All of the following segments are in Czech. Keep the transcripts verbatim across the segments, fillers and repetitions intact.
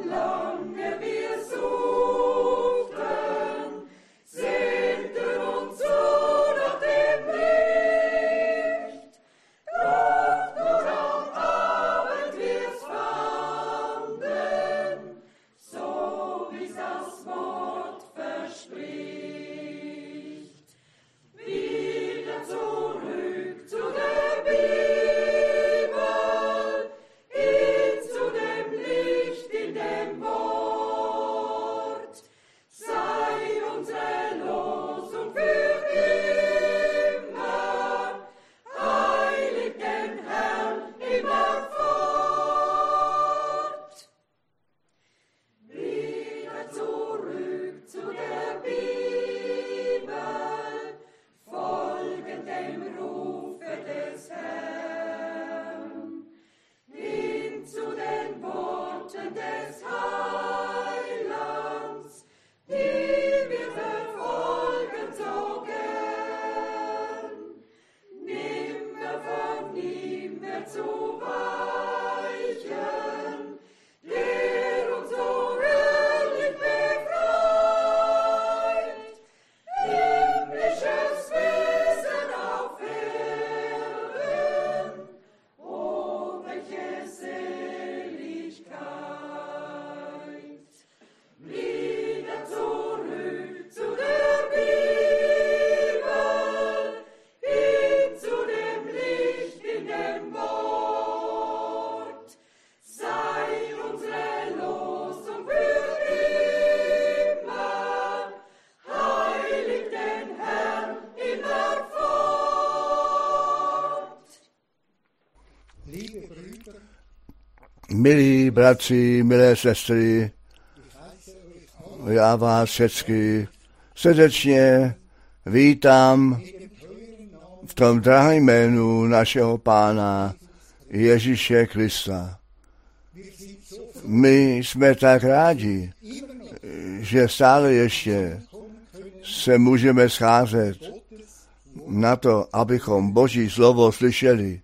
Milí bratři, milé sestry, já vás všechny srdečně vítám v tom drahém jménu našeho Pána Ježíše Krista. My jsme tak rádi, že stále ještě se můžeme scházet na to, abychom Boží slovo slyšeli.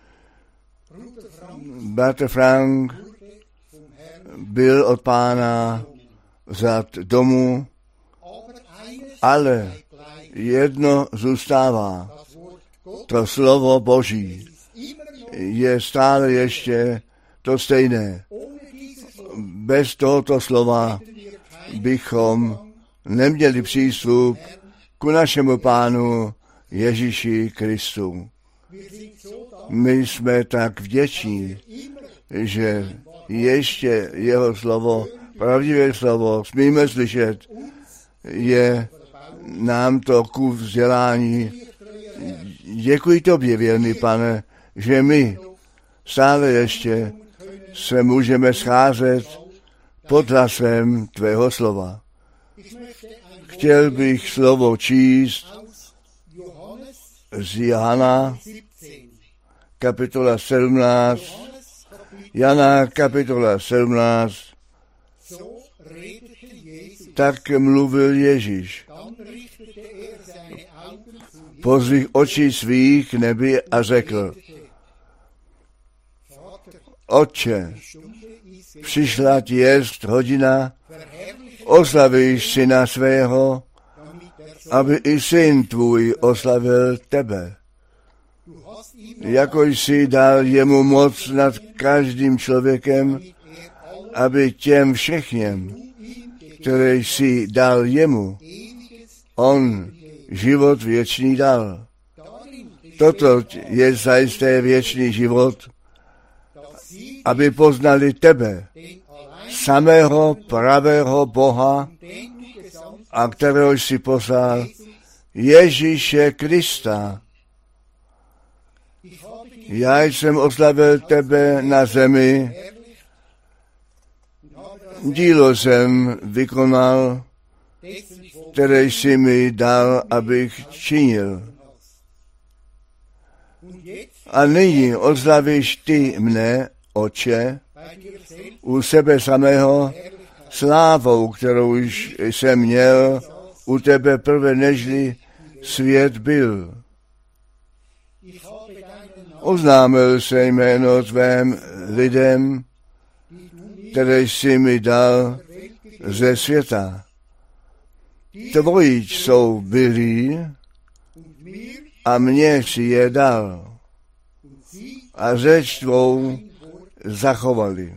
Bratr Frank byl od Pána vzat domů, ale jedno zůstává. To slovo Boží je stále ještě to stejné. Bez tohoto slova bychom neměli přístup ku našemu Pánu Ježíši Kristu. My jsme tak vděční, že ještě jeho slovo, pravdivé slovo, smíme slyšet, je nám to ku vzdělání. Děkuji tobě, věrný Pane, že my stále ještě se můžeme scházet pod hlasem tvého slova. Chtěl bych slovo číst z Jana, kapitola sedmnáct, Jana, kapitola sedmnáct, tak mluvil Ježíš. Pozdvih očí svých k nebi a řekl: Otče, přišla ti jest hodina, oslavíš syna svého, aby i syn tvůj oslavil tebe. Jako jsi dal jemu moc nad každým člověkem, aby těm všechněm, které jsi dal jemu, on život věčný dal. Toto je zajisté věčný život, aby poznali tebe, samého pravého Boha, a kterého jsi poslal, Ježíše Krista. Já jsem oslavil tebe na zemi, dílo jsem vykonal, které jsi mi dal, abych činil. A nyní oslavíš ty mne, Otče, u sebe samého, slávou, kterou už jsem měl u tebe prvé, nežli svět byl. Oznámil se jméno tvém lidem, které jsi mi dal ze světa. Tvoji jsou byli a mně si je dal a řeč tvou zachovali.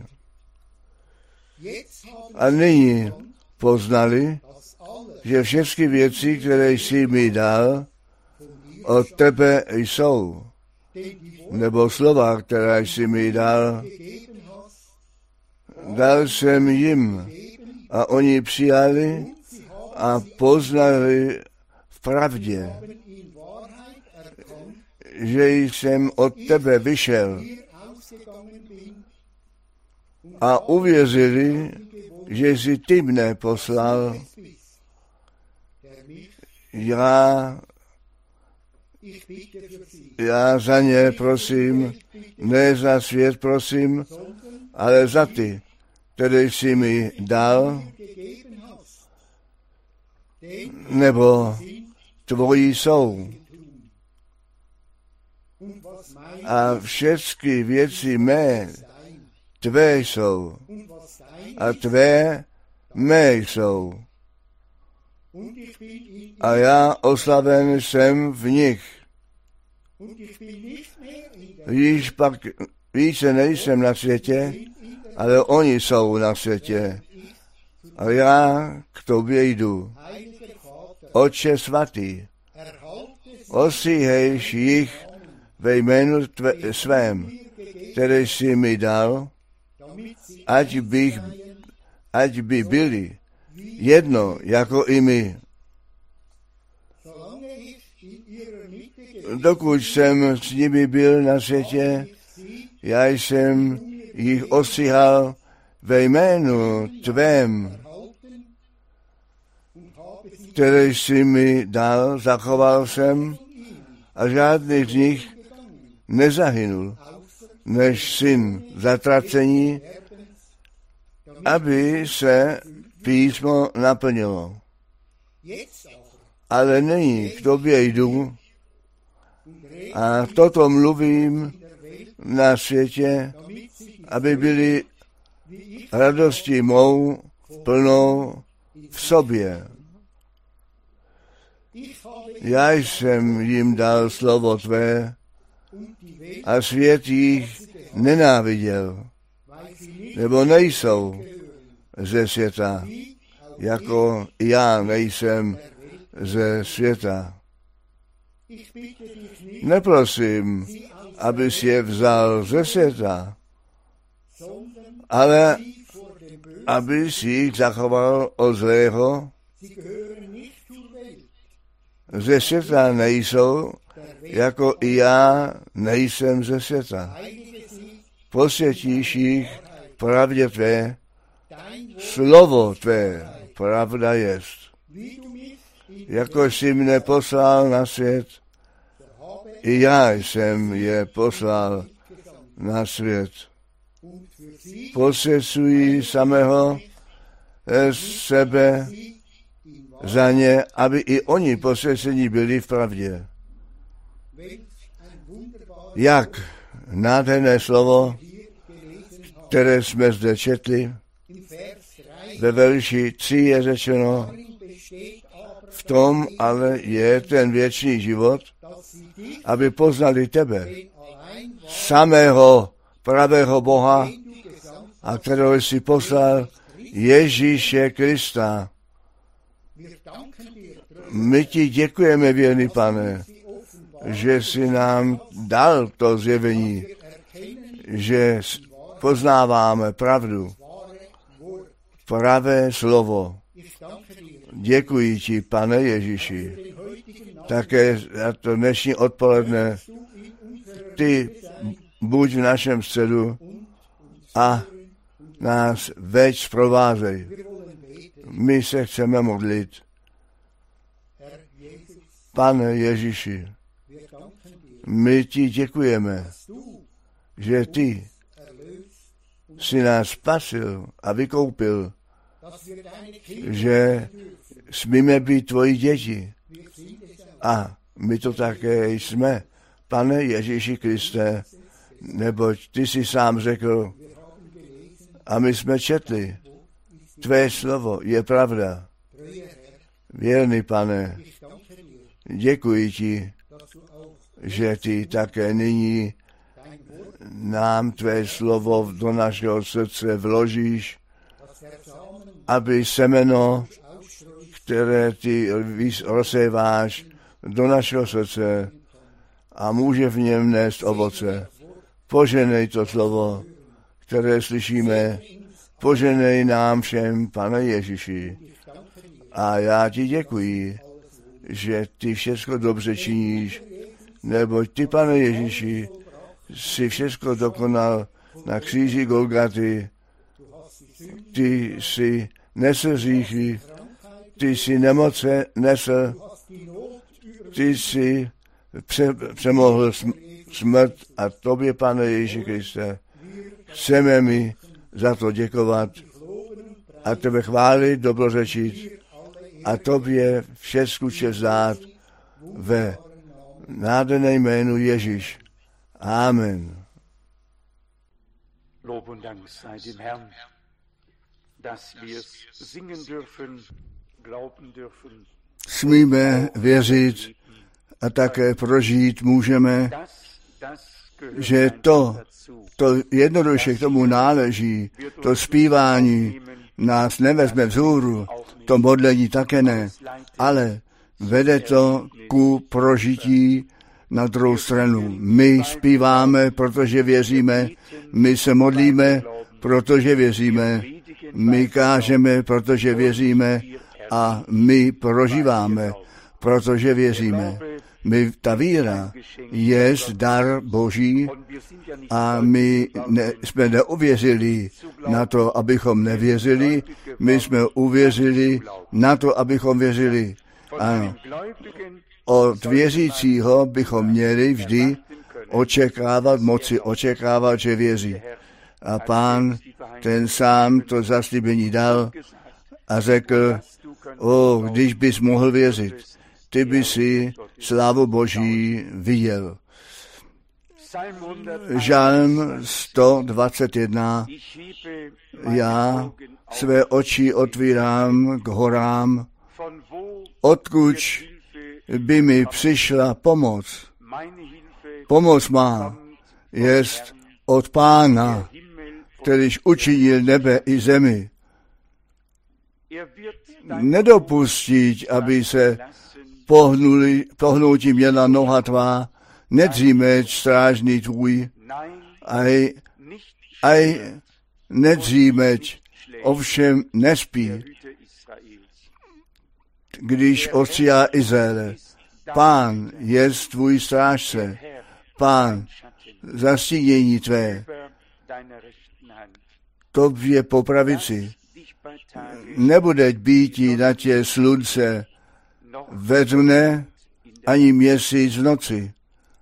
A nyní poznali, že všechny věci, které jsi mi dal, od tebe jsou. Nebo slova, která jsi mi dal, dal jsem jim a oni přijali a poznali v pravdě, že jsem od tebe vyšel a uvěřili, že jsi ty mne poslal. Já, já za ně prosím, ne za svět prosím, ale za ty, které jsi mi dal, nebo tvoji jsou. A všechny věci mé tvé jsou a tvé mé jsou. A já oslaven jsem v nich. Již pak více nejsem na světě, ale oni jsou na světě. A já k tobě jdu. Otče svatý, osíhejš jich ve jménu tvé, svém, které jsi mi dal, ať, bych, ať by byli jedno jako i my. Dokud jsem s nimi byl na světě, já jsem jich osíhal ve jménu tvém, které jsi mi dal, zachoval jsem a žádný z nich nezahynul, než syn zatracení, aby se písmo naplnilo. Ale nyní k tobě jdu a toto mluvím na světě, aby byli radosti mou plnou v sobě. Já jsem jim dal slovo tvé a svět jich nenáviděl, nebo nejsou ze světa, jako já nejsem ze světa. Neprosím, abys je vzal ze světa, ale abys jich zachoval od zlého. Ze světa nejsou, jako i já nejsem ze světa. Posvětíš jich pravdě tvé, slovo tvé, pravda jest. Jako jsi mne poslal na svět, i já jsem je poslal na svět. Posvěcují samého sebe za ně, aby i oni posvěcení byli v pravdě. Jak nádherné slovo, které jsme zde četli, ve verši tři je řečeno, v tom ale je ten věčný život, aby poznali tebe, samého pravého Boha, a kterého jsi poslal, Ježíše Krista. My ti děkujeme, věrný Pane, že jsi nám dal to zjevení, že poznáváme pravdu, pravé slovo. Děkuji ti, Pane Ježíši, také za to dnešní odpoledne. Ty buď v našem středu a nás veď zprovázej. My se chceme modlit. Pane Ježíši, my ti děkujeme, že ty jsi nás spasil a vykoupil, že smíme být tvoji děti. A my to také jsme, Pane Ježíši Kriste, neboť ty jsi sám řekl A my jsme četli, tvé slovo je pravda. Věrný Pane, děkuji ti, že ty také nyní nám tvé slovo do našeho srdce vložíš, aby semeno, které ty rozséváš do našeho srdce a může v něm nést ovoce. Poženej to slovo, které slyšíme, poženej nám všem, Pane Ježíši. A já ti děkuji, že ty všechno dobře činíš, neboť ty, Pane Ježíši, si všechno dokonal na kříži Golgaty. Ty si nesl hříchy, ty si nemoce nesl, ty si pře- přemohl smrt a tobě, Pane Ježíši Kriste, chceme mi za to děkovat a tebe chválit, dobrořečit a tobě všechnu čest dát ve nádherné jménu Ježíš. Amen. Lob und Dank sei dem Herrn, dass wir es singen dürfen, glauben dürfen. Smíme věřit a také prožít můžeme, že to, to jednoduše k tomu náleží, to zpívání nás nevezme vzhůru, to modlení také ne, ale vede to ku prožití na druhou stranu. My zpíváme, protože věříme, my se modlíme, protože věříme, my kážeme, protože věříme a my prožíváme, protože věříme. My, ta víra je dar Boží a my ne, jsme neuvěřili na to, abychom nevěřili, my jsme uvěřili na to, abychom věřili. Ano. Od věřícího bychom měli vždy očekávat, moci očekávat, že věří. A Pán ten sám to zaslíbení dal a řekl, o, když bys mohl věřit, ty by si slávu Boží viděl. Žalm sto dvacet jedna. Já své oči otvírám k horám, odkud by mi přišla pomoc. Pomoc má jest od Pána, kterýž učinil nebe i zemi. Nedopustit, aby se pohnuli, pohnutí měla noha tvá, nedřímeč strážný tvůj, aj, aj nedřímeč, ovšem nespí, když ostříhá Izraele. Pán je tvůj strážce, Pán zastínění tvé, tobě po pravici. Nebude býti na tě slunce ve dne, ani měsíc v noci.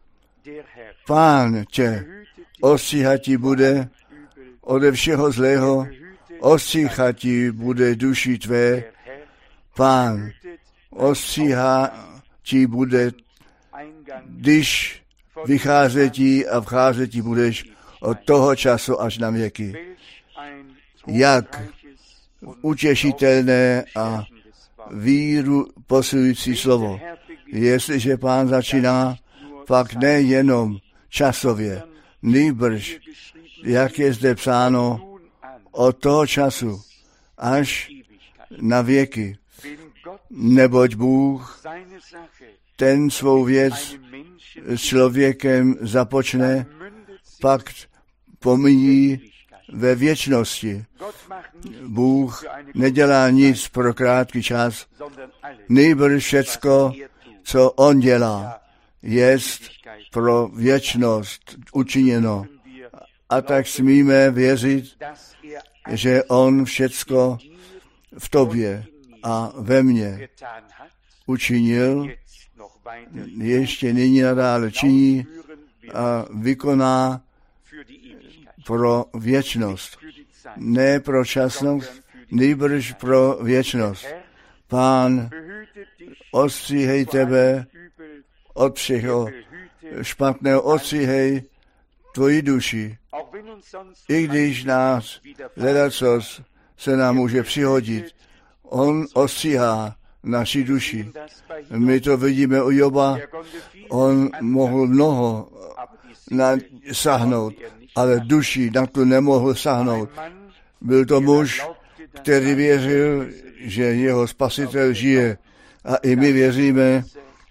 Pán tě ostříhat ti bude ode všeho zlého, ostříhat ti bude duši tvé. Pán ostříhá ti bude, když vycházet a vcházet ti budeš od toho času až na věky. Jak utěšitelné a víru posilující slovo. Jestliže Pán začíná, pak nejenom časově, nýbrž, jak je zde psáno, od toho času až na věky. Neboť Bůh ten svou věc s člověkem započne, pak pomíjí ve věčnosti. Bůh nedělá nic pro krátký čas, nýbrž všecko, co on dělá, jest pro věčnost učiněno. A tak smíme věřit, že on všecko v tobě a ve mně učinil, ještě nyní nadále činí a vykoná pro věčnost. Ne pro časnost, nýbrž pro věčnost. Pán, ostříhej tebe od všeho špatného, ostříhej tvoji duši. I když nás ledacos se nám může přihodit, on ostříhá naši duši. My to vidíme u Joba, on mohl mnoho sahnout, ale duši na to nemohl sahnout. Byl to muž, který věřil, že jeho spasitel žije. A i my věříme,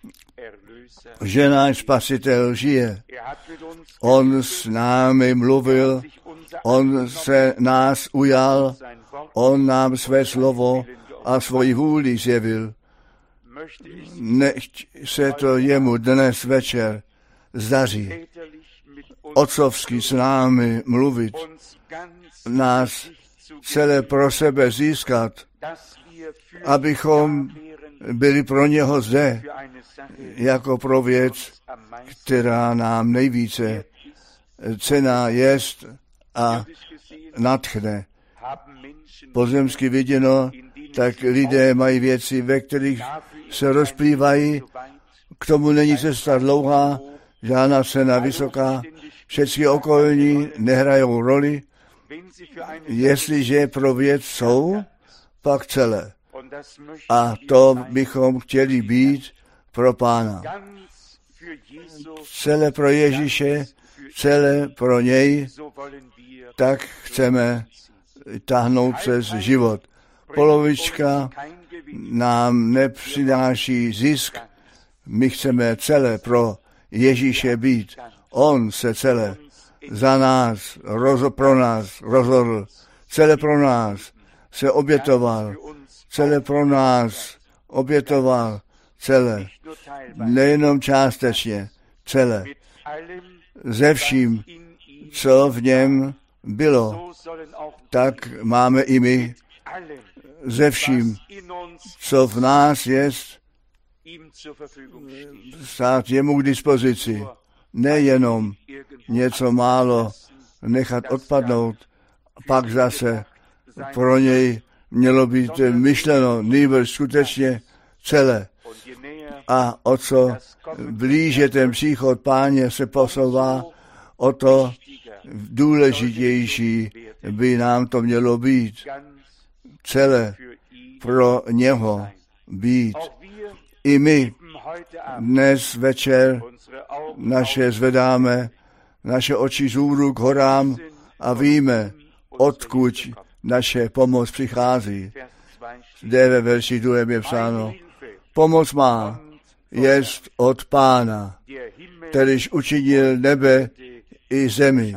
že náš spasitel žije. On s námi mluvil, on se nás ujal, on nám své slovo a svoji vůli zjevil. Nechť se to jemu dnes večer zdaří otcovsky s námi mluvit, nás celé pro sebe získat, abychom byli pro něho zde, jako pro věc, která nám nejvíce cenná jest a nadchne. Pozemsky viděno, tak lidé mají věci, ve kterých se rozplývají, k tomu není cesta dlouhá, žádná cena vysoká, všechny okolní nehrajou roli, jestliže pro věc jsou, pak celé. A to bychom chtěli být pro Pána. Celé pro Ježíše, celé pro něj, tak chceme táhnout přes život. Polovička nám nepřináší zisk, my chceme celé pro Ježíše být. On se celé za nás, roz, pro nás rozhodl, celé pro nás se obětoval, celé pro nás obětoval, celé, nejenom částečně, celé, ze vším, co v něm bylo, tak máme i my ze vším, co v nás jest, stát jemu k dispozici. Nejenom něco málo nechat odpadnout, pak zase pro něj mělo být myšleno, nýbrž skutečně celé. A o co blíže ten příchod Páně se posouvá, o to důležitější by nám to mělo být. Celé pro něho být. I my dnes večer naše zvedáme, naše oči zůru k horám a víme, odkud naše pomoc přichází. Zde ve verši druhém je psáno, pomoc má jest od Pána, kterýž učinil nebe i zemi.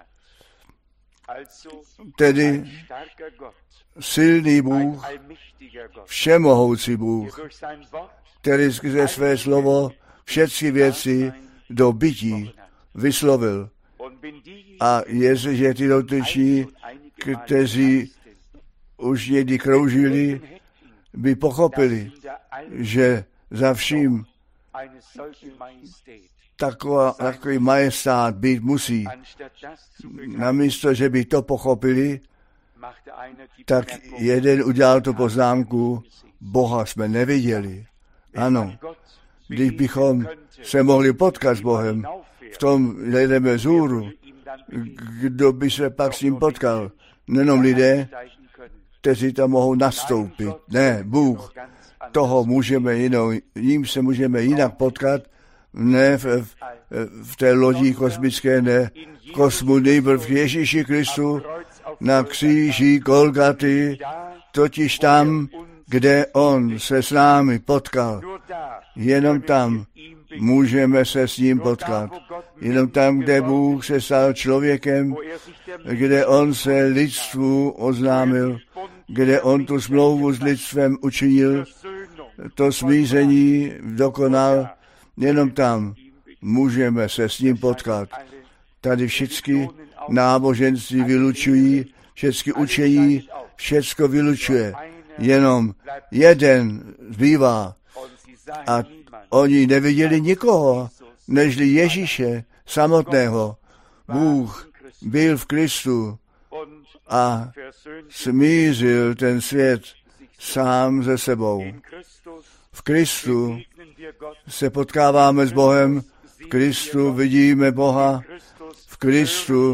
Tedy silný Bůh, všemohoucí Bůh, který skrze své slovo všechny věci do bytí vyslovil. A jestliže ty dotyční, kteří už někdy kroužili, by pochopili, že za vším taková, takový majestát být musí. Namísto, že by to pochopili, tak jeden udělal tu poznámku, Boha jsme neviděli. Ano, když bychom se mohli potkat s Bohem v tom ledeme zůru, kdo by se pak s ním potkal? Nenom lidé, kteří tam mohou nastoupit. Ne, Bůh. Toho můžeme jinou, jím se můžeme jinak potkat, ne v, v, v té lodi kosmické, ne v kosmu, nejbrž v Ježíši Kristu, na kříži Golgaty, totiž tam, kde on se s námi potkal. Jenom tam můžeme se s ním potkat. Jenom tam, kde Bůh se stal člověkem, kde on se lidstvu oznámil, kde on tu smlouvu s lidstvem učinil, to smíření dokonal, jenom tam můžeme se s ním potkat. Tady všechny náboženství vylučují, všechny učení, všecko vylučuje. Jenom jeden zbývá a oni neviděli nikoho, nežli Ježíše samotného. Bůh byl v Kristu a smířil ten svět sám ze sebou. V Kristu se potkáváme s Bohem, v Kristu vidíme Boha, v Kristu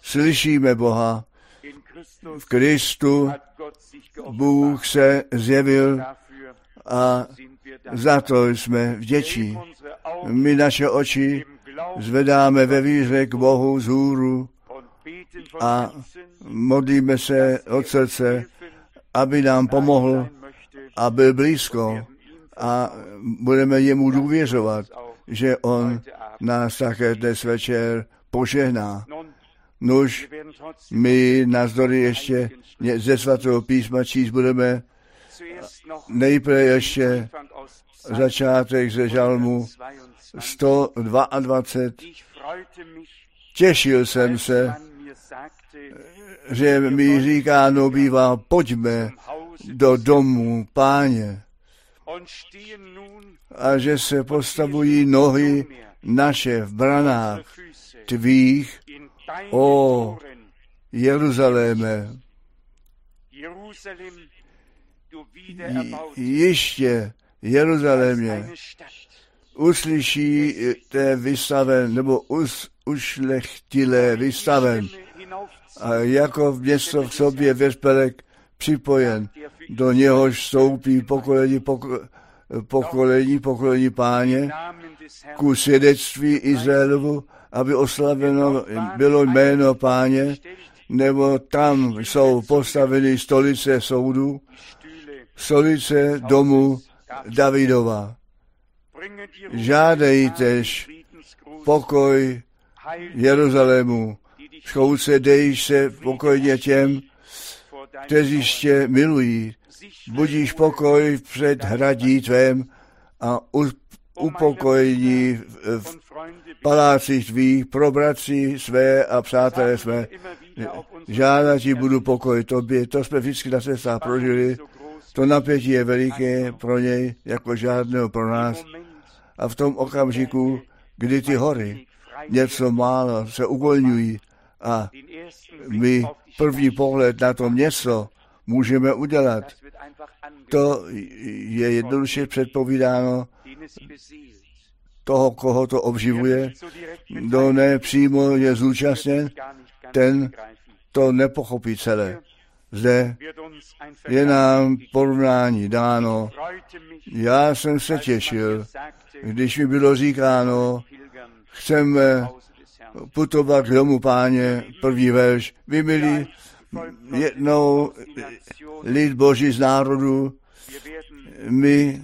Slyšíme Boha. V Kristu Bůh se zjevil a za to jsme vděční. My naše oči zvedáme ve víře k Bohu vzhůru a modlíme se od srdce, aby nám pomohl a byl blízko a budeme jemu důvěřovat, že on nás také dnes večer požehná. Nuž, my navzdory ještě ze svatého písma číst budeme nejprve ještě začátek ze žalmu sto dvacet dva. Těšil jsem se, že mi říkáno bývá, pojďme do domu Páně, a že se postavují nohy naše v branách tvých, o Jeruzaléme. Ještě Jeruzalémě uslyší té vystaven, nebo us, ušlechtilé vystaven, a jako město v sobě Vespelek připojen, do něhož vstoupí pokolení, pokolení, pokolení Páně, ku svědectví Izraelovu, aby oslaveno bylo jméno Páně, nebo tam jsou postaveny stolice soudu, stolice domu Davidova. Žádejtež pokoj Jeruzalému, schouce dejš se pokojně těm, kteří tě milují, budíš pokoj před hradí tvém a upokojení v palácích tvých, pro bratři své a přátelé své. Žádat ti budu pokoj tobě, to jsme vždycky na cestách prožili, to napětí je veliké pro něj, jako žádného pro nás. A v tom okamžiku, kdy ty hory něco málo se uvolňují a my první pohled na to město můžeme udělat, to je jednoduše předpovídáno toho, koho to obživuje, kdo ne přímo je zúčastněn, ten to nepochopí celé. Zde je nám porovnání dáno. Já jsem se těšil, když mi bylo říkáno, chceme putovat k domu Páně, první verš, vy milí jednou lid Boží z národu, my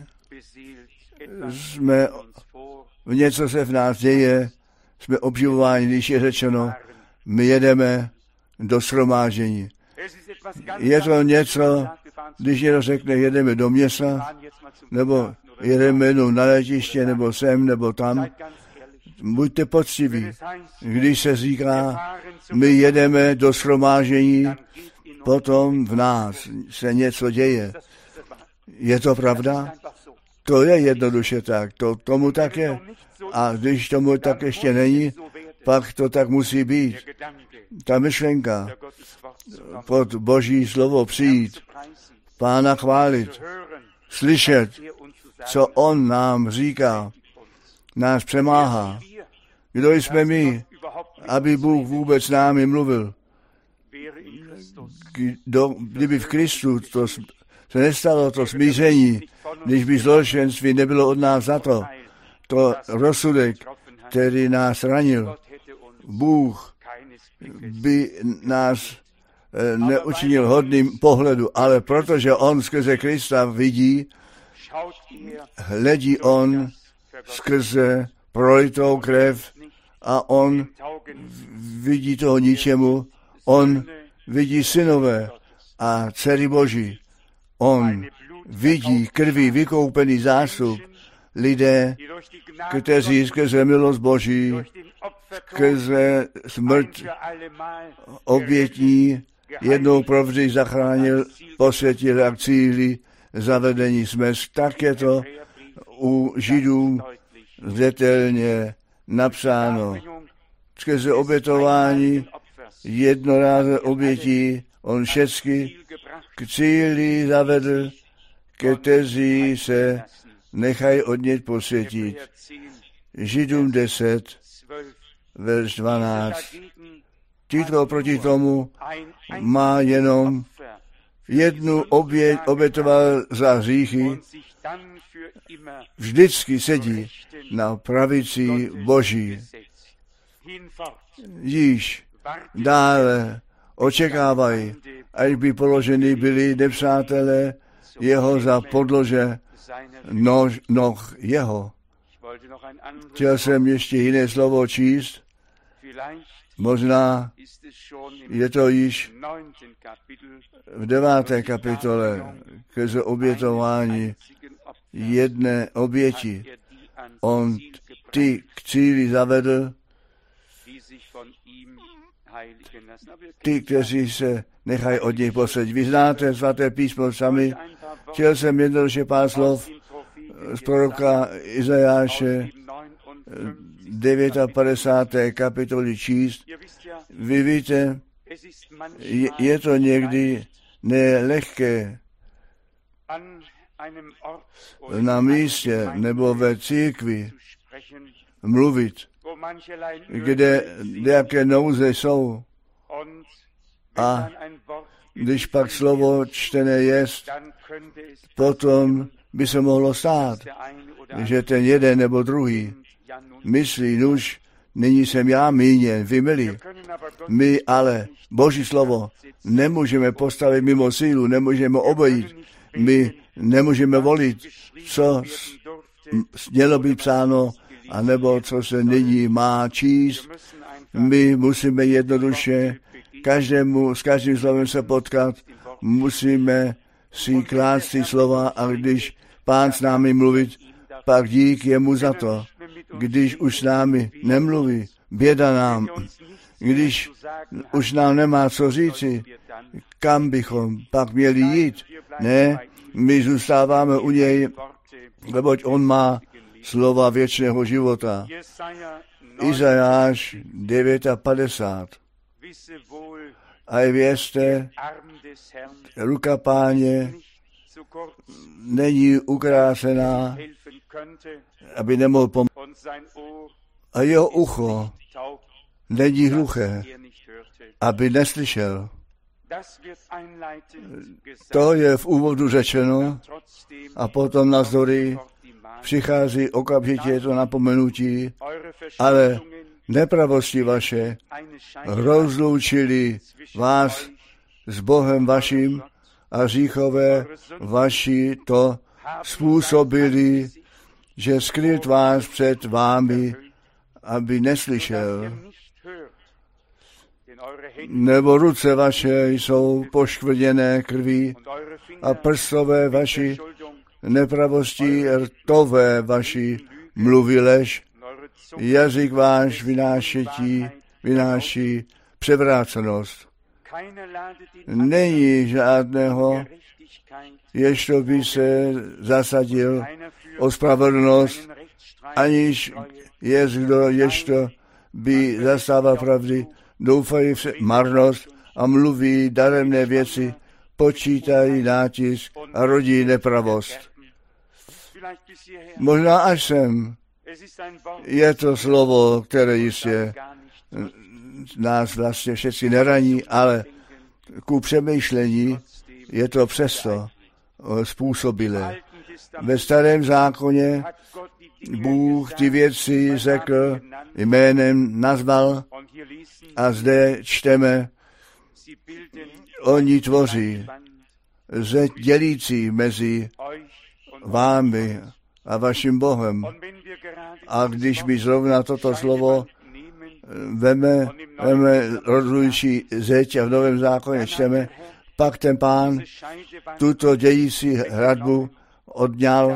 jsme, v něco se v nás děje, jsme obživováni, když je řečeno, my jedeme do shromáždění. Je to něco, když někdo řekne, jedeme do města, nebo jedeme jenom na letiště, nebo sem, nebo tam. Buďte poctiví. Když se říká, my jedeme do shromáždění, potom v nás se něco děje. Je to pravda? To je jednoduše tak. To, tomu tak je. A když tomu tak ještě není, pak to tak musí být. Ta myšlenka pod Boží slovo přijít, Pána chválit, slyšet, co on nám říká, nás přemáhá. Kdo jsme my, aby Bůh vůbec s námi mluvil? Kdo, kdyby v Kristu to se nestalo, to smíření, když by zločenství nebylo od nás za to, to rozsudek, který nás ranil, Bůh by nás neučinil hodným pohledu, ale protože on skrze Krista vidí, hledí on skrze prolitou krev a on vidí toho ničemu, on vidí synové a dcery Boží. On vidí krví vykoupený zástup, lidé, kteří skrze milost Boží, skrze smrt obětí jednou provždy zachránil, posvětil a cíli zavedení smysl. Tak je to u Židů zřetelně napsáno. Skrze obětování jednorázové obětí on všechny k cíli zavedl, kteří se nechají od něj posvětit. Židům deset, verš dvanáct. Tito proti tomu má jenom jednu oběť, obětoval za hříchy, vždycky sedí na pravici Boží. Již dále očekávají, až by položeni byli nepřátelé jeho za podlože nož, noh jeho. Chtěl jsem ještě jiné slovo číst, možná je to již v deváté kapitole ke obětování jedné oběti. On ty k cíli zavedl, ty, kteří se nechají od něj posadit. Vy znáte svaté písmo sami. Chtěl jsem jednoduše pár slov z proroka Izajáše padesát deváté kapitoly číst. Vy víte, je, je to někdy nelehké na místě nebo ve církvi mluvit, kde nějaké nouze jsou. A když pak slovo čtené jest, potom by se mohlo stát, že ten jeden nebo druhý myslí, nuž, nyní jsem já míněn, vy milí. My ale Boží slovo nemůžeme postavit mimo sílu, nemůžeme obejít, my nemůžeme volit, co mělo být psáno, anebo co se nyní má číst. My musíme jednoduše každému, s každým slovem se potkat, musíme si klást ty slova a když Pán s námi mluvit, pak dík jemu za to. Když už s námi nemluví, běda nám. Když už nám nemá co říci, kam bychom pak měli jít. Ne, my zůstáváme u něj, neboť on má slova věčného života. Izajáš padesát devět. A věřte, ruka Páně není ukrásená, aby nemohl pomoct. A jeho ucho není hluché, aby neslyšel. To je v úvodu řečeno a potom navzdory přichází okamžitě to napomenutí, ale nepravosti vaše rozloučili vás s Bohem vaším a hříchové vaši to způsobili, že skryt vás před vámi, aby neslyšel. Nebo ruce vaše jsou poškvrněné krví a prstové vaši nepravosti rtové vaši mluví lež. Jazyk váš vynášetí, vynáší převrácenost. Není žádného, ježto by se zasadil o spravedlnost, aniž je kdo ježto by zastával pravdy, doufají v marnost a mluví daremné věci, počítají nátisk a rodí nepravost. Možná až sem je to slovo, které jistě nás vlastně všetci neraní, ale ku přemýšlení je to přesto způsobilé. Ve starém zákoně Bůh ty věci řekl, jménem nazval a zde čteme, oni tvoří zeď dělící mezi vámi a vaším Bohem. A když by zrovna toto slovo veme, veme rozlučí zeď a v Novém zákoně čteme, pak ten Pán tuto dělící hradbu odňal,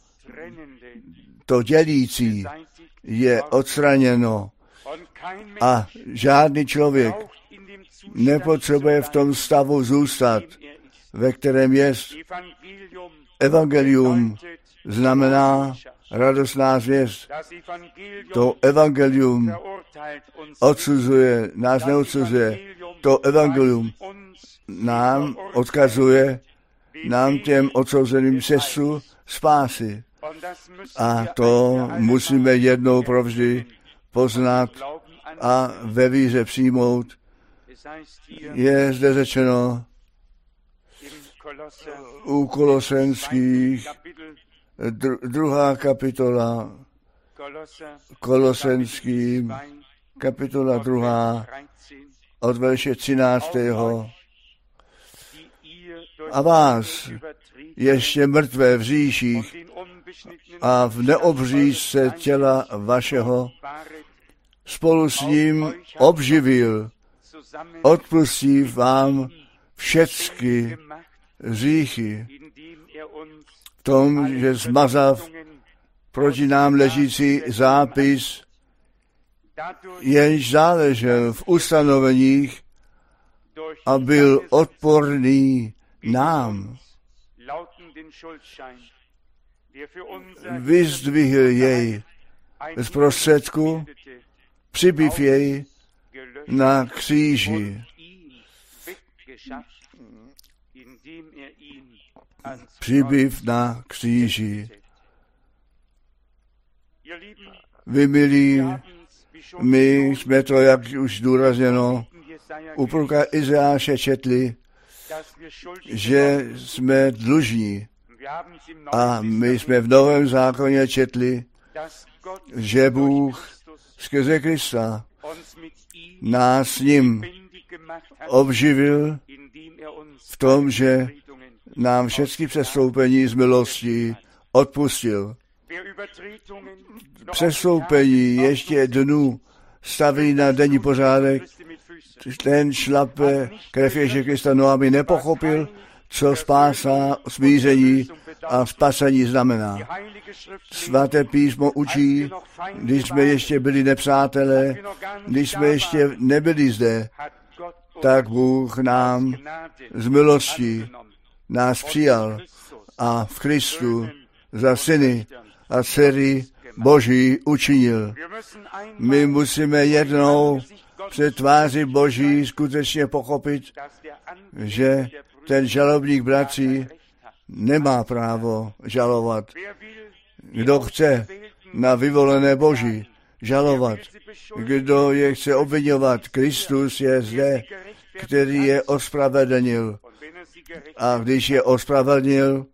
to dělící je odstraněno a žádný člověk nepotřebuje v tom stavu zůstat, ve kterém je. Evangelium znamená radostná zvěst. To evangelium odsuzuje, nás neodsuzuje. To evangelium nám odkazuje, nám těm odsouzeným cestu spásy. A to musíme jednou provždy poznat a ve víře přijmout, Je zde řečeno u Kolosenských, dru, druhá kapitola, Kolosenským, kapitola druhá, od verše třináctého. A vás, ještě mrtvé v říších a v neobřízce těla vašeho, spolu s ním obživil, odpustí vám všecky hříchy, v tom, že zmazav proti nám ležící zápis, jenž záležel v ustanoveních a byl odporný nám. Vyzdvihl jej z prostředku, přibyv jej na kříži. Přibyv na kříži. Vy milí, my jsme to, jak už zdůrazněno, u proroka Izajáše četli, že jsme dlužní. A my jsme v Novém zákoně četli, že Bůh skrze Krista nás s ním obživil v tom, že nám všechny přestoupení z milosti odpustil. Přestoupení ještě dnu staví na denní pořádek, ten šlape krev Ježíše Krista, no aby nepochopil, co spása, smíření a spasení znamená. Svaté písmo učí, když jsme ještě byli nepřátelé, když jsme ještě nebyli zde, tak Bůh nám z milostí nás přijal a v Kristu za syny a dcery Boží učinil. My musíme jednou před tváří Boží skutečně pochopit, že ten žalobník bratří nemá právo žalovat. Kdo chce na vyvolené Boží žalovat, kdo je chce obviňovat, Kristus je zde, který je ospravedlnil. A když je ospravedlnil,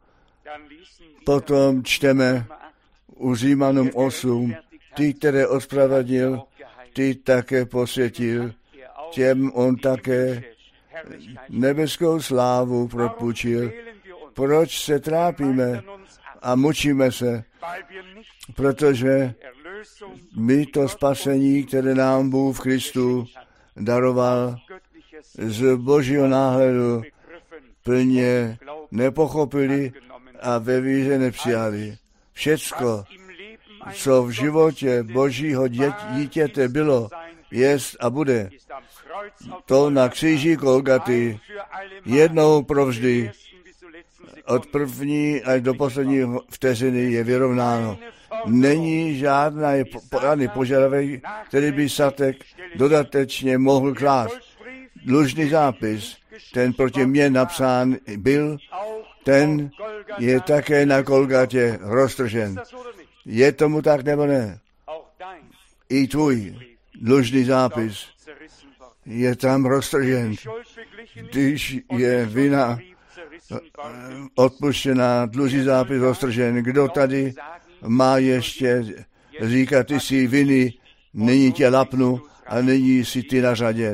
potom čteme u Římanům osm, ty, které ospravedlnil, ty také posvětil, těm on také nebeskou slávu propůjčil. Proč se trápíme a mučíme se? Protože my to spasení, které nám Bůh v Kristu daroval, z Božího náhledu plně nepochopili a ve víře nepřijali. Všecko, co v životě Božího dítěte bylo, jest a bude, to na kříži Golgaty jednou provždy od první až do poslední vteřiny je vyrovnáno. Není žádný požadavek, který by Satek dodatečně mohl klást. Dlužný zápis, ten proti mně napsán byl, ten je také na Golgatě roztržen. Je tomu tak nebo ne? I tvůj dlužný zápis je tam roztržen. Když je vina odpuštěná, dlužný zápis roztržen. Kdo tady má ještě říkat, ty jsi viny, nyní tě lapnu a nyní si ty na řadě.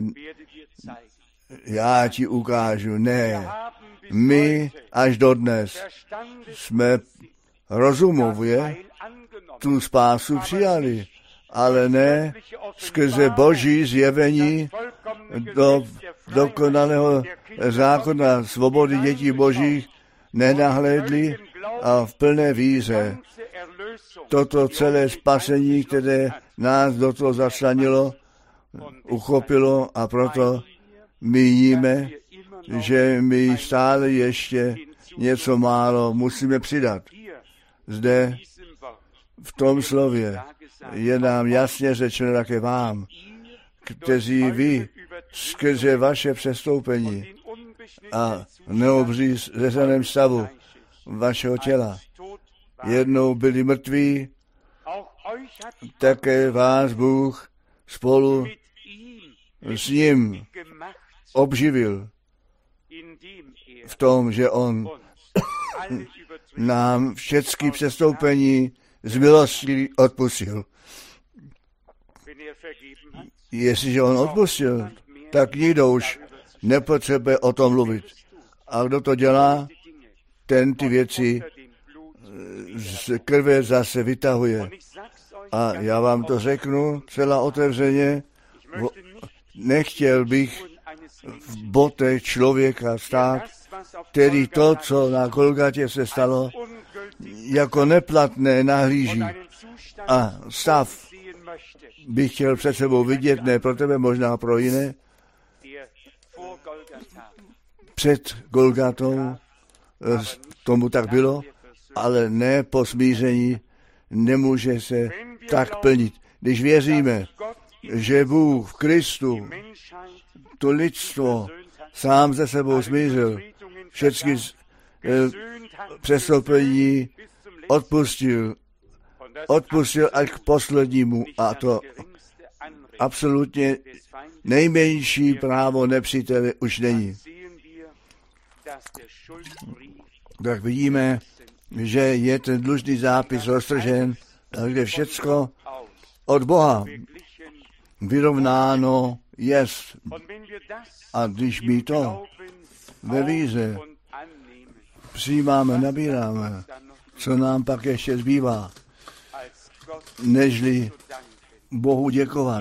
Já ti ukážu. Ne. My až dodnes jsme rozumově tu spásu přijali, ale ne skrze Boží zjevení do dokonalého zákona svobody dětí Božích nenahlédli a v plné víře toto celé spasení, které nás do toho začlenilo, uchopilo a proto my jíme, že my stále ještě něco málo musíme přidat. Zde v tom slově je nám jasně řečeno také vám, kteří vy skrze vaše přestoupení a neobřízeném stavu vašeho těla jednou byli mrtví, také vás Bůh spolu s ním obživil v tom, že on nám všechny přestoupení z milosti odpustil. Jestliže on odpustil, tak nikdo už nepotřebuje o tom mluvit. A kdo to dělá, ten ty věci z krve zase vytahuje. A já vám to řeknu celá otevřeně, nechtěl bych v botech člověka stát, který to, co na Golgatě se stalo, jako neplatné nahlíží. A stav bych chtěl před sebou vidět, ne pro tebe, možná pro jiné, před Golgatou tomu tak bylo, ale ne po smíření nemůže se tak plnit. Když věříme, že Bůh v Kristu to lidstvo sám ze sebou smířil, všechny přestoupení odpustil, odpustil až k poslednímu, a to absolutně nejmenší právo nepřítele už není. Tak vidíme, že je ten dlužný zápis roztržen, kde všecko od Boha vyrovnáno jest. A když my to ve víře přijímáme, nabíráme, co nám pak ještě zbývá, nežli Bohu děkovat,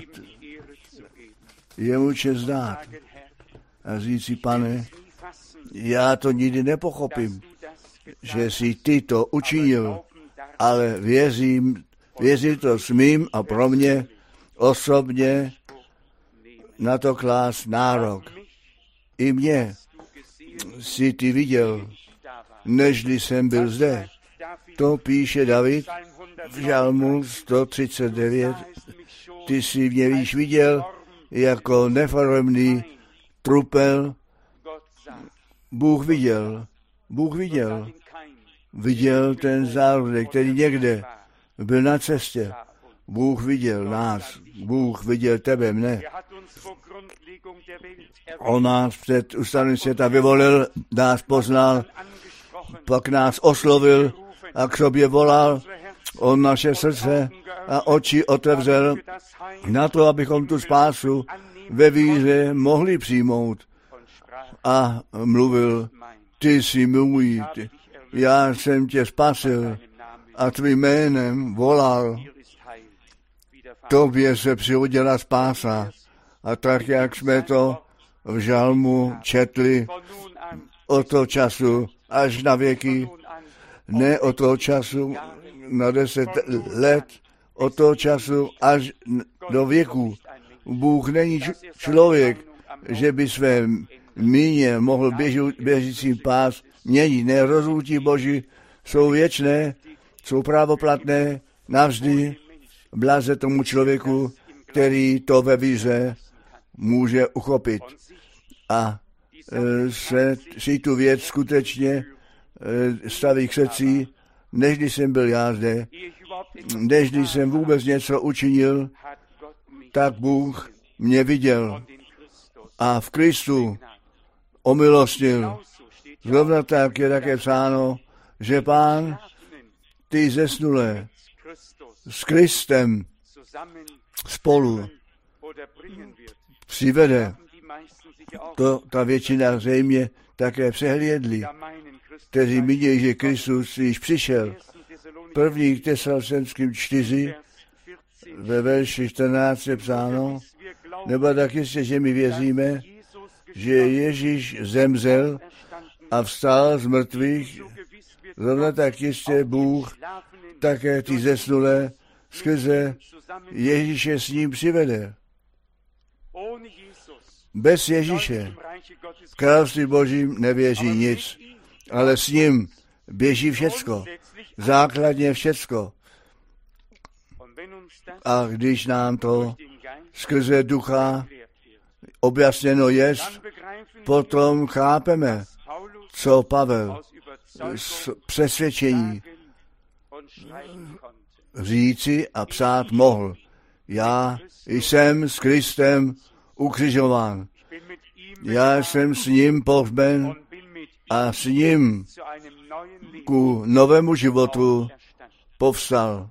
jemu čest dát a říci, Pane, já to nikdy nepochopím, že jsi ty to učinil, ale věřím, věřím to smím a pro mě osobně na to klás nárok. I mě jsi ty viděl, nežli jsem byl zde. To píše David v žalmu sto třicet devět. Ty jsi mě víš viděl jako neforemný trupel. Bůh viděl, Bůh viděl, viděl ten zárodek, který někde byl na cestě. Bůh viděl nás, Bůh viděl tebe, mne. On nás před ustavením světa vyvolil, nás poznal, pak nás oslovil a k sobě volal. On naše srdce a oči otevřel na to, abychom tu spásu ve víře mohli přijmout. A mluvil, ty jsi můj, ty, já jsem tě spasil a tvým jménem volal. Tobě se přihodila spása. A tak, jak jsme to v žalmu četli, od toho času až na věky, ne od toho času na deset let, od toho času až do věku. Bůh není člověk, že by své míně mohl běžící pás měnit. Ne, rozhodnutí Boží jsou věčné, jsou právoplatné navždy. Blaze tomu člověku, který to ve víře může uchopit a e, se si tu věc skutečně e, staví k srdci, nežli jsem byl já zde, nežli jsem vůbec něco učinil, tak Bůh mě viděl a v Kristu omilostnil. Zrovna tak je také psáno, že Pán ty zesnulé s Kristem spolu přivede. To ta většina zřejmě také přehlédli, kteří vidějí, že Kristus již přišel. První k Tesalonickým čtyři ve verši čtrnáct je psáno, nebo tak jistě, že my věříme, že Ježíš zemřel a vstal z mrtvých, zrovna tak jistě Bůh také ty zesnulé skrze Ježíše s ním přivede. Bez Ježíše v království Božím nevěří nic, ale s ním běží všecko, základně všecko. A když nám to skrze ducha objasněno jest, potom chápeme, co Pavel z přesvědčení říci a psát mohl. Já jsem s Kristem ukřižován. Já jsem s ním pohřben a s ním ku novému životu povstal.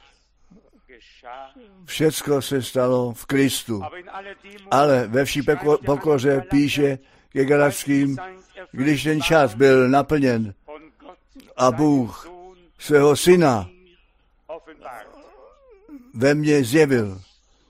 Všecko se stalo v Kristu. Ale ve vší pokoře píše ke Galatským, když ten čas byl naplněn a Bůh svého syna ve mně zjevil,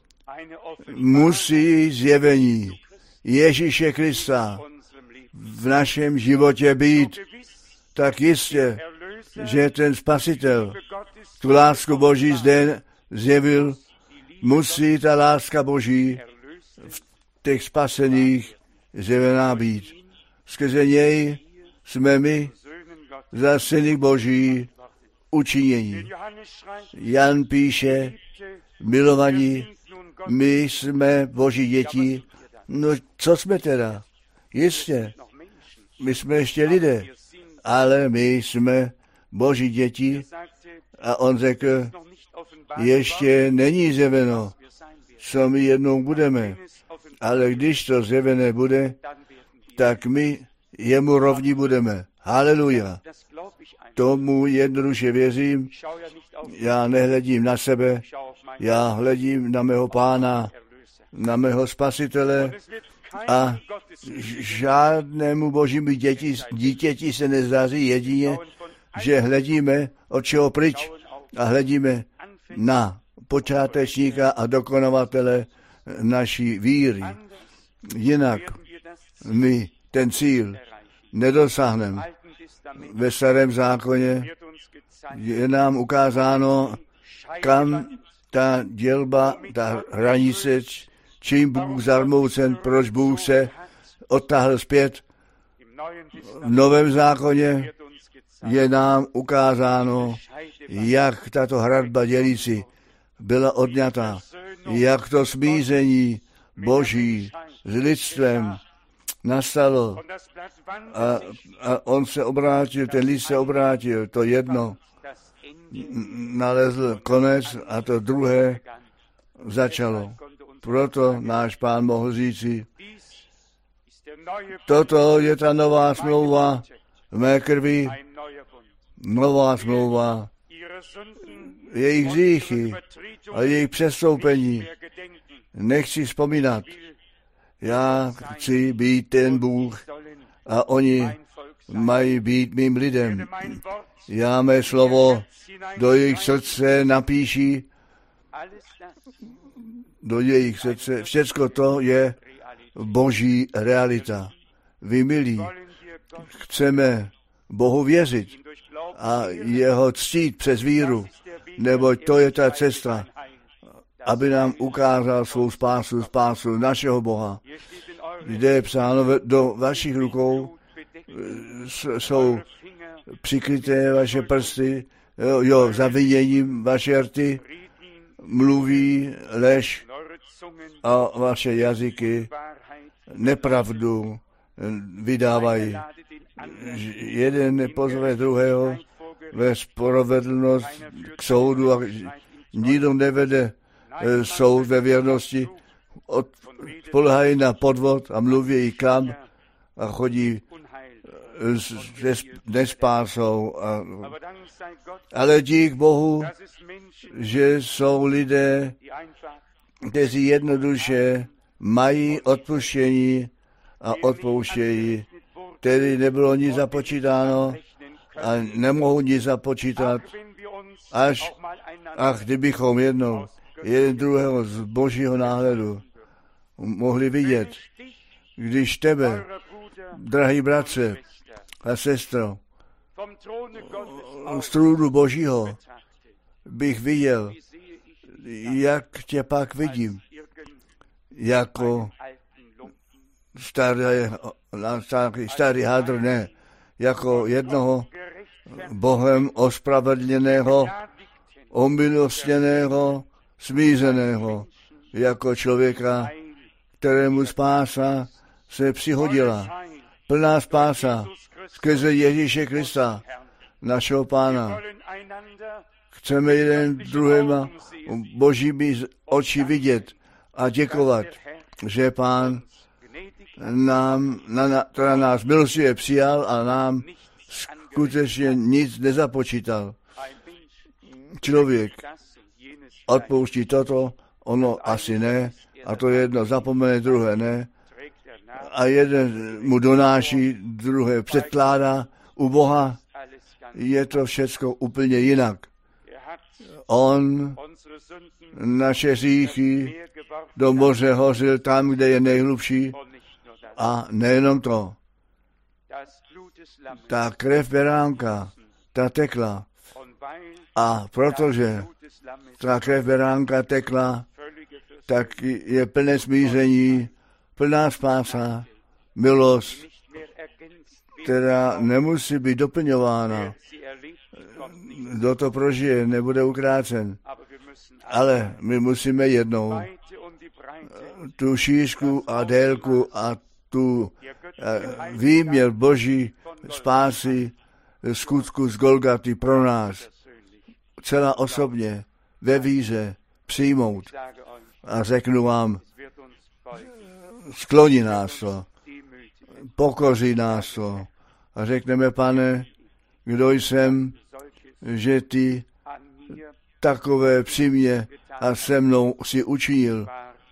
musí zjevení Ježíše Krista v našem životě být, tak jistě, že ten Spasitel tu lásku Boží zde zjevil, musí ta láska Boží v těch spasených zjevená být. Skrze něj jsme my za syny Boží učinění. Jan píše, milovaní, my jsme Boží děti. No co jsme teda? Jistě, my jsme ještě lidé, ale my jsme Boží děti. A on řekl, ještě není zjeveno, co my jednou budeme, ale když to zjevené bude, tak my jemu rovní budeme. Haleluja. Tomu jednoduše věřím. Já nehledím na sebe, já hledím na mého Pána, na mého Spasitele a žádnému Božímu děti, dítěti se nezdaří jedině, že hledíme od čeho pryč a hledíme na počátečníka a dokonavatele naší víry. Jinak my ten cíl nedosáhneme. Ve Starém zákoně je nám ukázáno, kam ta dělba, ta hranice, čím Bůh zarmoucen, proč Bůh se odtáhl zpět. V Novém zákoně je nám ukázáno, jak tato hradba dělící byla odňata, jak to smíření Boží s lidstvem nastalo a, a on se obrátil, ten lid se obrátil, to jedno nalezl konec a to druhé začalo. Proto náš Pán mohl říci, toto je ta nová smlouva v mé krvi, nová smlouva, jejich hříchy a jejich přestoupení nechci vzpomínat. Já chci být ten Bůh a oni mají být mým lidem. Já mé slovo do jejich srdce napíši, do jejich srdce. Všecko to je Boží realita. Vy milí, chceme Bohu věřit a jeho ctít přes víru, neboť to je ta cesta, aby nám ukázal svou spásu, spásu našeho Boha. Kde je psáno, do vašich rukou jsou přikryté vaše prsty, jo, jo zaviněním vaše rty, mluví lež a vaše jazyky nepravdu vydávají. Jeden nepozve druhého ve spravedlnost k soudu a nikdo nevede soud ve věrnosti, spolehají na podvod a mluví kam a chodí s nespásou. A, ale dík Bohu, že jsou lidé, kteří jednoduše mají odpuštění a odpouštějí, tedy nebylo nic započítáno a nemohou nic započítat, až, ach, kdybychom jednou jeden druhého z Božího náhledu mohli vidět, když tebe, drahý bratře a sestro, z trůnu Božího bych viděl, jak tě pak vidím, jako starý, starý, starý hadr, ne, jako jednoho Bohem ospravedlněného, omilostněného, smířeného, jako člověka, kterému spása se přihodila. Plná spása skrze Ježíše Krista, našeho Pána. Chceme jeden druhému Božími oči vidět a děkovat, že Pán nám, na, na, teda nás milostivě přijal a nám skutečně nic nezapočítal. Člověk odpouští toto, ono asi ne, a to jedno zapomene, druhé ne. A jeden mu donáší, druhé předkládá. U Boha je to všecko úplně jinak. On naše hříchy do moře hořil tam, kde je nejhlubší. A nejenom to. Ta krev beránka, ta tekla. A protože ta krev beránka tekla, tak je plné smíření, plná spása, milost, která nemusí být doplňována. Kdo to prožije, nebude ukrácen. Ale my musíme jednou tu šířku a délku a tu výměr Boží spásy skutku z Golgaty pro nás celá osobně ve víře přijmout. A řeknu vám, skloní nás to, pokoří nás to. A řekneme, Pane, kdo jsem, že ty takové při mě a se mnou si učinil.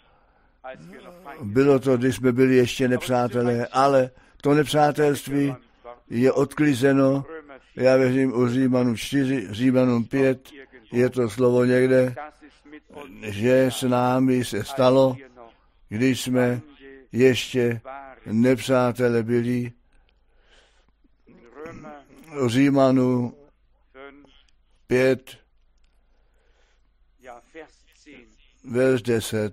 Bylo to, když jsme byli ještě nepřátelé, ale to nepřátelství je odklizeno. Já věřím u Římanům čtyři, Římanům pět, je to slovo někde, že s námi se stalo, když jsme ještě nepřátelé byli. U Římanů pět, verš deset.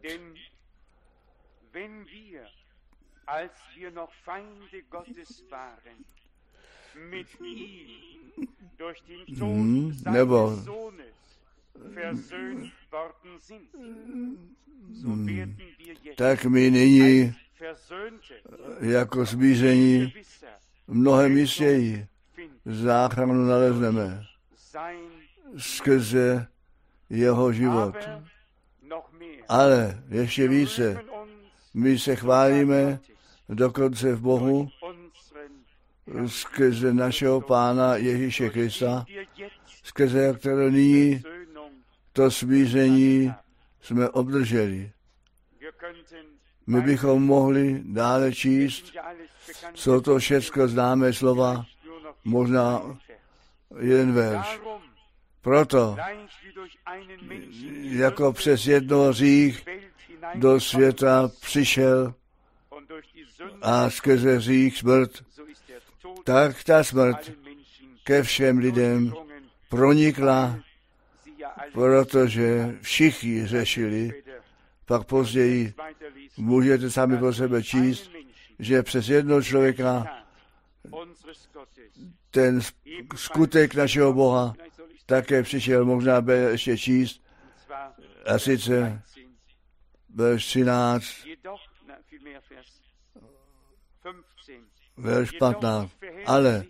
Hmm, nebo hmm, tak my nyní jako smíření mnohem jistěji záchranu nalezneme skrze jeho život. Ale ještě více, my se chválíme dokonce v Bohu skrze našeho Pána Ježíše Krista, skrze kterého nyní to smíření jsme obdrželi. My bychom mohli dále číst, jsou to všechno známé slova, možná jeden verš. Proto, jako přes jednoho hřích do světa přišel a skrze hřích smrt, tak ta smrt ke všem lidem pronikla, protože všichni řešili. Pak později můžete sami pro sebe číst, že přes jednoho člověka ten skutek našeho Boha také přišel, možná by ještě číst, a sice verš třináct, verš patnáct. Ale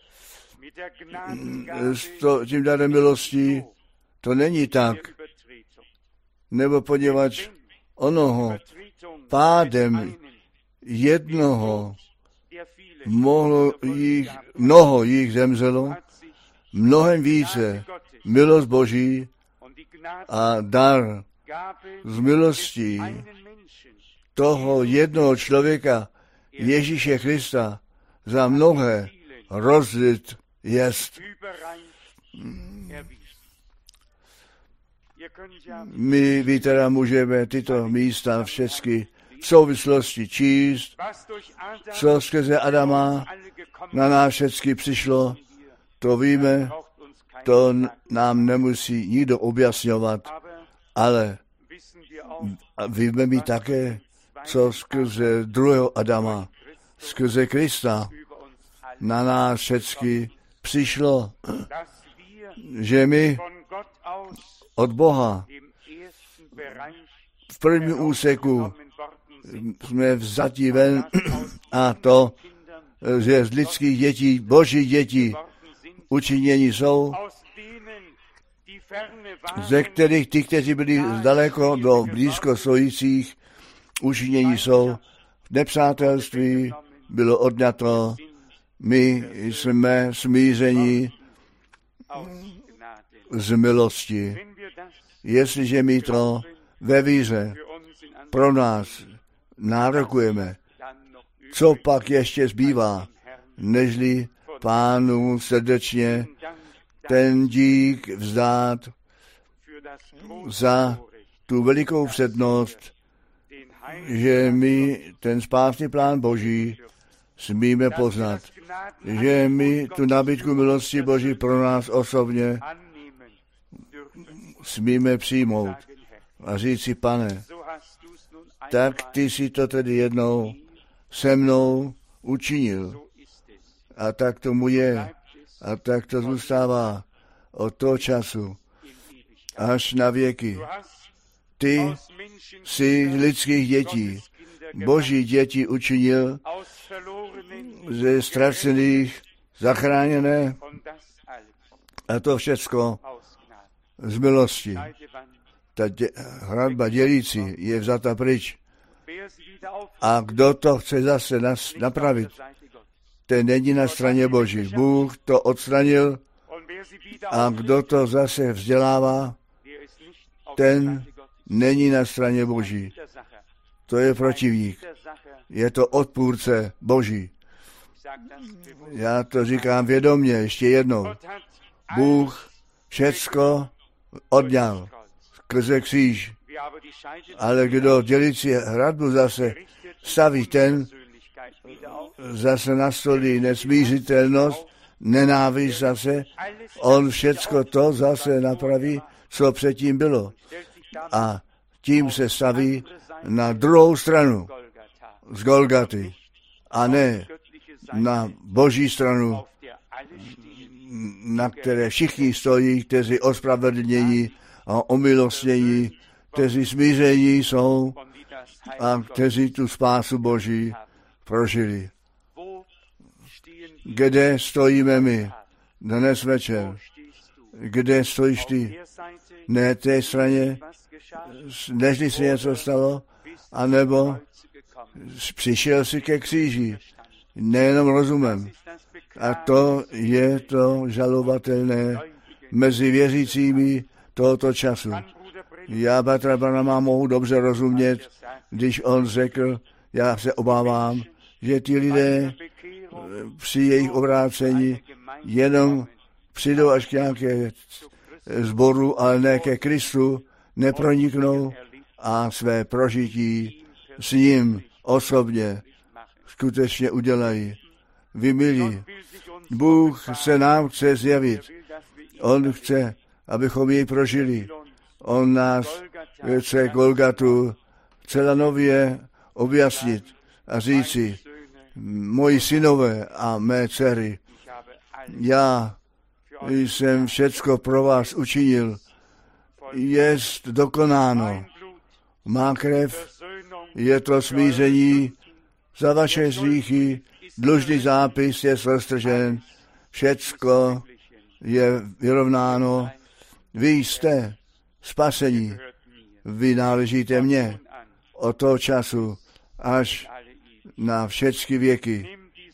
s to, tím darem milostí to není tak, nebo poněvadž onoho pádem jednoho mohlo jich, mnoho jich zemřelo, mnohem více milost Boží a dar z milostí toho jednoho člověka, Ježíše Krista, za mnohé rozlit jest. My, vy teda můžeme tyto místa všechny v souvislosti číst, co skrze Adama na nás všechny přišlo, to víme, to nám nemusí nikdo objasňovat, ale víme mi také, co skrze druhého Adama, skrze Krista na nás všechny přišlo, že my od Boha v prvním úseku jsme vzati ven a to, že z lidských dětí, boží dětí učinění jsou, ze kterých ty, kteří byli zdaleko do blízko stojících, učinění jsou nepřátelství bylo odňato, my jsme smíření z milosti. Jestliže my to ve víře pro nás nárokujeme, co pak ještě zbývá, nežli Pánu srdečně ten dík vzdát za tu velikou přednost, že my ten spásný plán Boží smíme poznat, že my tu nabídku milosti Boží pro nás osobně smíme přijmout a říct si, Pane, tak ty si to tedy jednou se mnou učinil. A tak tomu je. A tak to zůstává od toho času až na věky. Ty jsi lidských dětí, Boží děti učinil, ze ztracených zachráněné, a to všecko z milosti. Ta dě, hradba dělící je vzata pryč. A kdo to chce zase nas, napravit, ten není na straně Boží. Bůh to odstranil a kdo to zase vzdělává, ten není na straně Boží. To je protivník. Je to odpůrce Boží. Já to říkám vědomě ještě jednou. Bůh všecko odňal skrze kříž. Ale kdo dělící hradbu zase staví, ten zase nastolí nesmířitelnost, nenávist zase, on všecko to zase napraví, co předtím bylo. A tím se staví na druhou stranu z Golgaty a ne na Boží stranu, na které všichni stojí, kteří ospravedlnění a omilostnění, kteří smíření jsou a kteří tu spásu Boží prožili. Kde stojíme my dnes večer? Kde stojíš ty? Ne té straně, nežli se něco stalo, anebo přišel si ke kříži, nejenom rozumem. A to je to žalovatelné mezi věřícími tohoto času. Já Bratra Branhama mohu dobře rozumět, když on řekl, já se obávám, že ti lidé při jejich obrácení jenom přijdou až k nějaké sboru, ale ne ke Kristu, neproniknou a své prožití s ním osobně skutečně udělají. Vy milí, Bůh se nám chce zjevit. On chce, abychom jej prožili. On nás chce Golgatu celá nově objasnit a říci, moji synové a mé dcery, já jsem všecko pro vás učinil, jest dokonáno. Má krev, je to smíření za vaše hříchy, dlužný zápis je roztržen, všecko je vyrovnáno, vy jste spasení, vy náležíte mně od toho času až na všechny věky.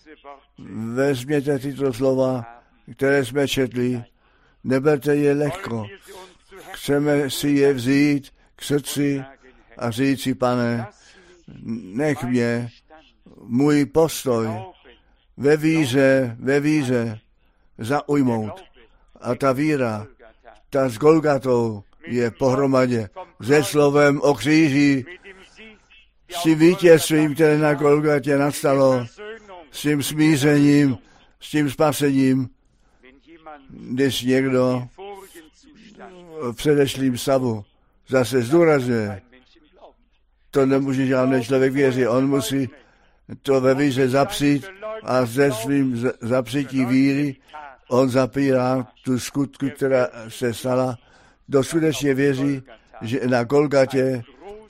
Vezměte tyto slova, které jsme četli, neberte je lehko. Chceme si je vzít k srdci a říct si, Pane, nech mě můj postoj ve víře, ve víře zaujmout. A ta víra, ta s Golgatou je pohromadě se slovem o kříži, s tím vítězstvím, které na Golgatě nastalo, s tím smířením, s tím spasením, když někdo v předešlým stavu zase zdůrazňuje, to nemůže žádný člověk věřit, on musí to ve víře zapřít a ze svým zapřítí víry on zapírá tu skutku, která se stala. Kdo skutečně věří, že na Golgatě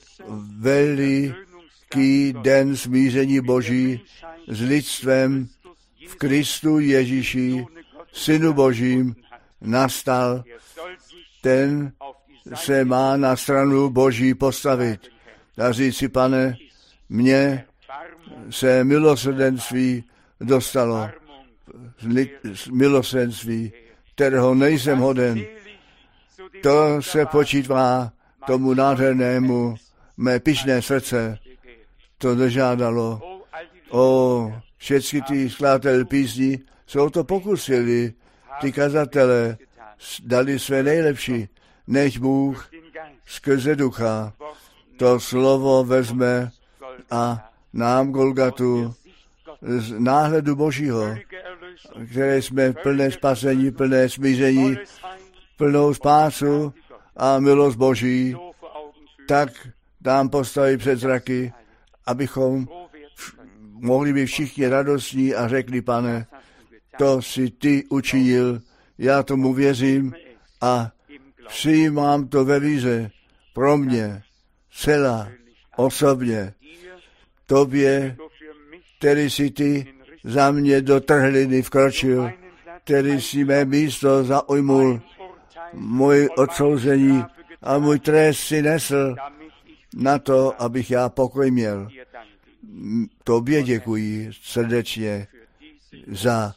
veliký den smíření Boží s lidstvem v Kristu Ježíši, Synu Božím, nastal, ten se má na stranu Boží postavit. A říct si, Pane, mně se milosrdenství dostalo. Z milosrdenství, kterého nejsem hoden. To se počítá tomu nádhernému mé pyšné srdce, to nežádalo. O, všechny ty skladatel písní jsou to pokusili, ty kazatele dali své nejlepší, než Bůh skrze ducha to slovo vezme a nám Golgatu z náhledu Božího, které jsme plné spasení, plné smíření, plnou spásu a milost Boží, tak nám postaví před zraky, abychom mohli být všichni radostní a řekli, Pane, to si ty učinil, já tomu věřím a přijímám to ve víře pro mě, celá, osobně, tobě, který si ty za mě do trhliny vkročil, který si mé místo zaujmul, můj odsouzení a můj trest si nesl na to, abych já pokoj měl. Tobě děkuji srdečně za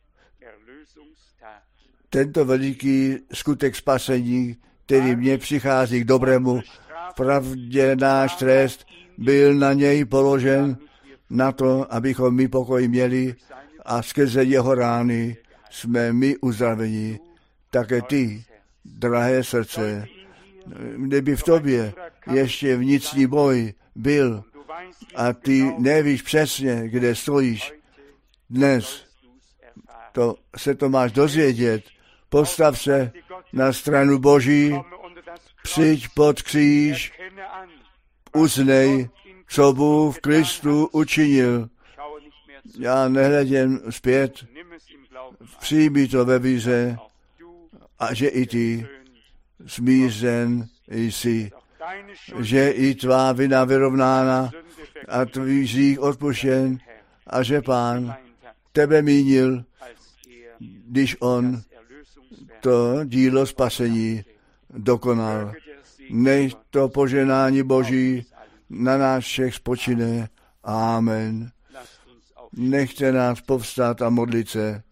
tento veliký skutek spasení, který mně přichází k dobrému. Vpravdě náš trest byl na něj položen na to, abychom my pokoj měli a skrze jeho rány jsme my uzdraveni. Také ty, drahé srdce, kdyby v tobě ještě vnitřní boj byl a ty nevíš přesně, kde stojíš dnes, to se to máš dozvědět. Postav se na stranu Boží, přijď pod kříž, uznej, co Bůh v Kristu učinil. Já nehledím zpět, přijmi to ve víře a že i ty smířen jsi, že i tvá vina vyrovnána a tvý hřích odpuštěn a že Pán tebe mínil, když on to dílo spasení dokonal. Nech to poženání Boží na nás všech spočine. Amen. Nechte nás povstát a modlit se.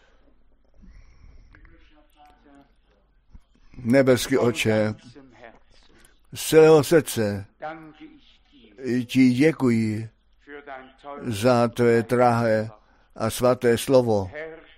Nebeský Otče, z celého srdce ti děkuji za tvé drahé a svaté slovo.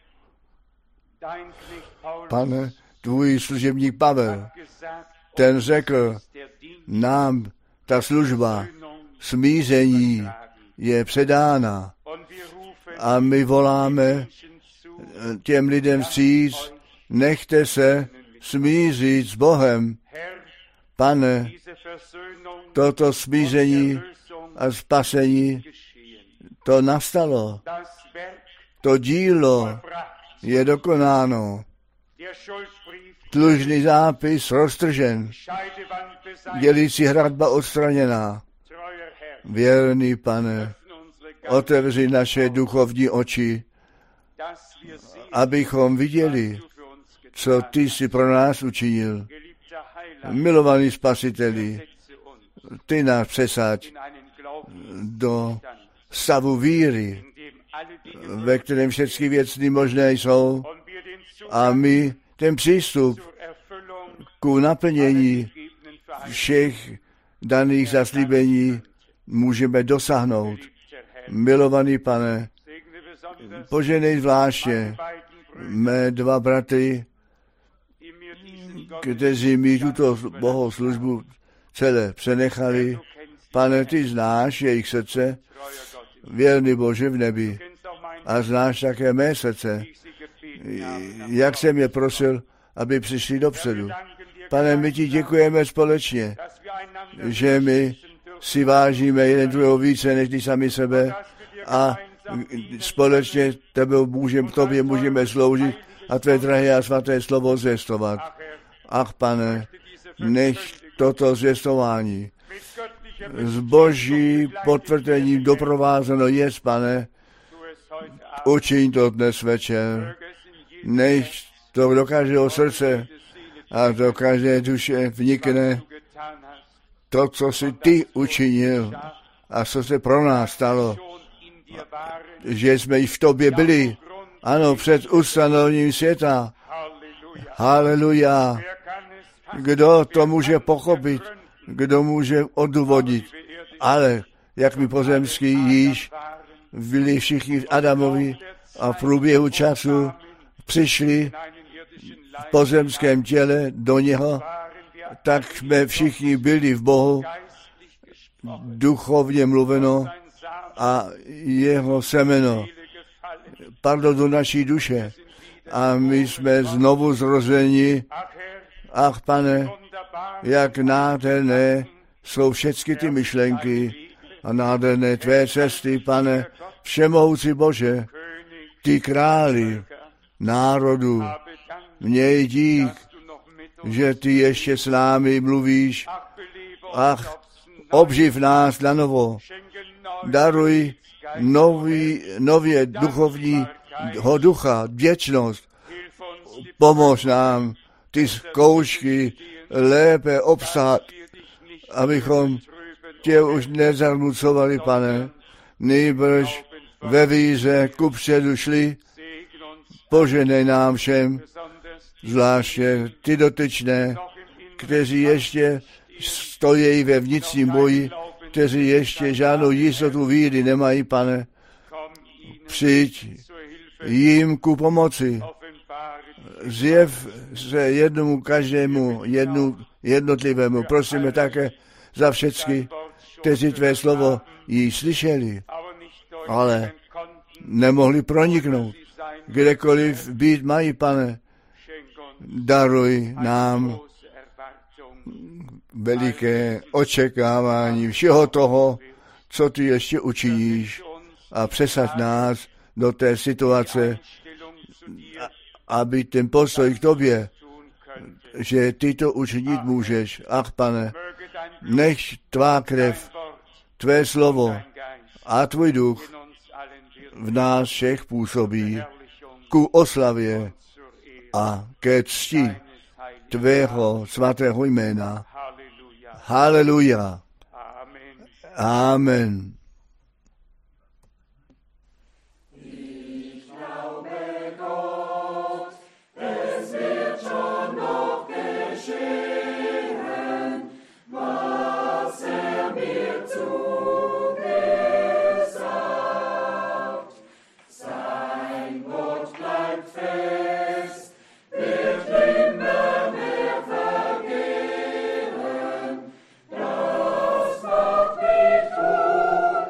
Pane, tvůj služebník Pavel, ten řekl, nám ta služba smíření je předána a my voláme těm lidem vstříc, nechte se smířit s Bohem. Pane, toto smíření a spasení, to nastalo. To dílo je dokonáno. Dlužný zápis roztržen. Dělící hradba odstraněná. Věrný Pane, otevři naše duchovní oči, abychom viděli, co ty jsi pro nás učinil. Milovaný Spasiteli, ty nás přesaď do stavu víry, ve kterém všechny věci možné jsou a my ten přístup ku naplnění všech daných zaslíbení můžeme dosáhnout. Milovaný Pane, poženej zvláště mé dva bratry, kteří mi tuto bohoslužbu celé přenechali. Pane, ty znáš jejich srdce, věrný Bože v nebi, a znáš také mé srdce, jak jsem je prosil, aby přišli dopředu. Pane, my ti děkujeme společně, že my si vážíme jeden druhého více, než ty sami sebe a společně tebe můžeme, tobě můžeme sloužit a tvé drahé a svaté slovo zvěstovat. Ach, Pane, nech toto zvěstování s Boží potvrzením doprovázeno jest, Pane, učiň to dnes večer, nech to do každého srdce a do každé duše vnikne to, co jsi ty učinil a co se pro nás stalo, že jsme i v tobě byli, ano, před ustanovením světa. Haleluja. Kdo to může pochopit, kdo může odůvodnit, ale jak my pozemský již byli všichni Adamovi a v průběhu času přišli v pozemském těle do něho, tak jsme všichni byli v Bohu, duchovně mluveno, a jeho semeno padlo do naší duše a my jsme znovu zrozeni. Ach, Pane, jak nádherné jsou všechny ty myšlenky a nádherné tvé cesty, Pane, všemohoucí Bože, ty králi národu, měj dík, že ty ještě s námi mluvíš. Ach, obživ nás na novo, daruj nový, nově duchovního ducha, věčnost, pomož nám ty zkoušky lépe obstát, abychom tě už nezarmucovali, Pane, nýbrž ve víře kupředu šli. Poženej nám všem, zvláště ty dotyčné, kteří ještě stojí ve vnitřním boji, kteří ještě žádnou jistotu víry nemají, Pane. Přijď jim ku pomoci. Zjev se jednomu každému, jednu, jednotlivému. Prosíme také za všechny, kteří tvé slovo jí slyšeli, ale nemohli proniknout. Kdekoliv být mají, Pane, daruj nám veliké očekávání všeho toho, co ty ještě učiníš, a přesaď nás do té situace, aby ten postoj k tobě, že ty to učinit můžeš. Ach, Pane, nech tvá krev, tvé slovo a tvůj duch v nás všech působí ku oslavě a ke cti tvého svatého jména. Haleluja. Amen. Thank you.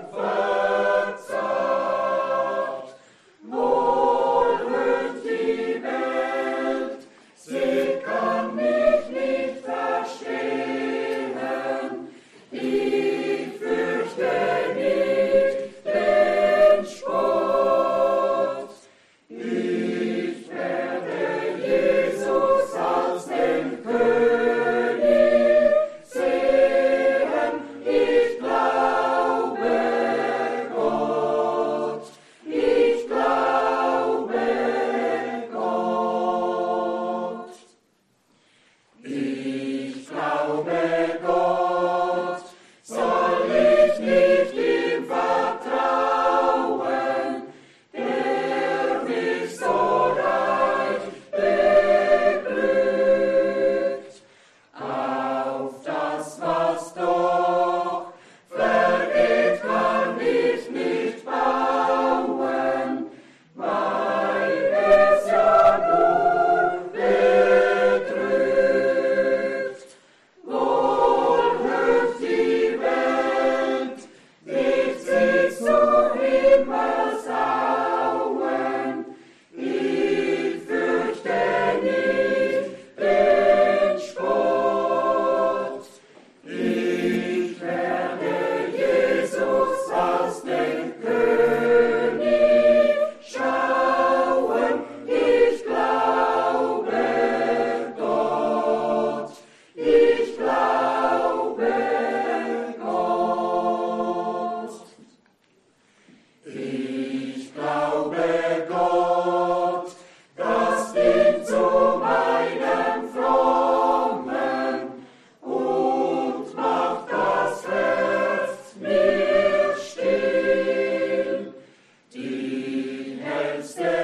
Majesté.